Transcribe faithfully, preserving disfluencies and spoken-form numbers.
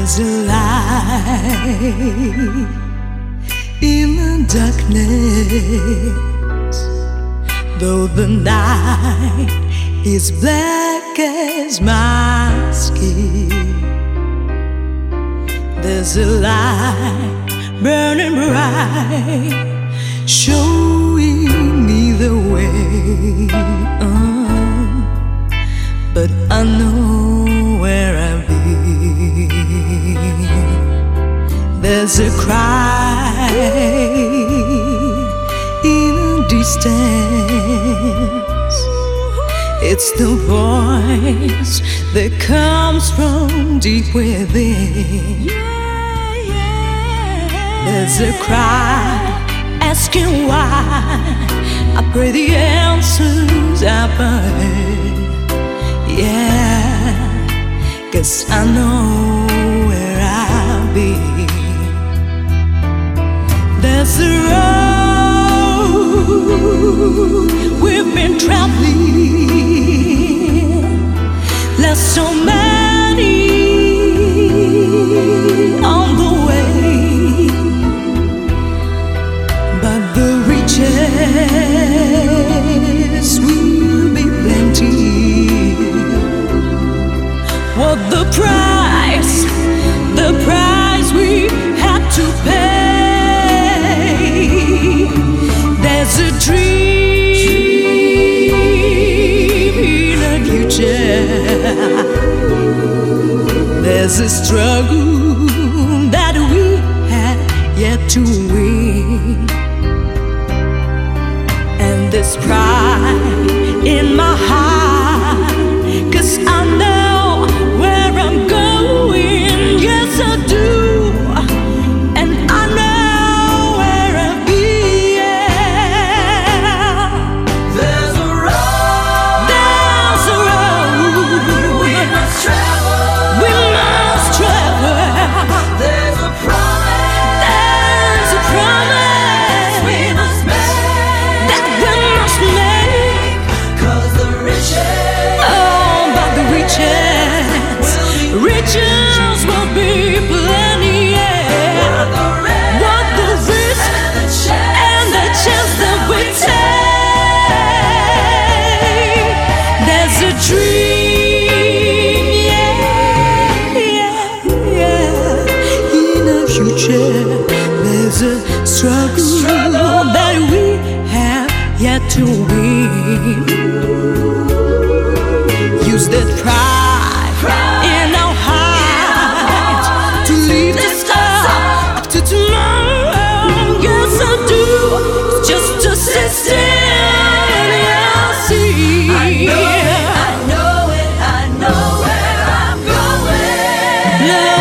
There's a light in the darkness, though the night is black as my skin. There's a light burning bright, showing me the way. uh, But I know where I've been. There's a cry in the distance. It's the voice that comes from deep within. There's a cry asking why. I pray the answers up ahead. Yeah, 'cause I know where I'll be. There's a road we've been traveling, left so many on the way, but the riches will be plenty. What the price, the price we had to pay. There's a dream in the future. There's a struggle that we had yet to win. And this pride in my heart, 'cause I know where I'm going. Yes, I do. And I know where I'll be. Yeah. There's a road, There's a road we must travel. we must travel. There's a promise, There's a promise we must make. that we must make. 'Cause the riches, Oh, but the riches, riches will be plenty. Yeah. What the risk and the chance that we take. There's a dream, yeah, yeah, yeah. In the future, there's a struggle that we have yet to win. Use that pride in our hearts to leave this up to tomorrow. Yes, I do. It's just a system, I see. I know it, I know it, I know where I'm going. Love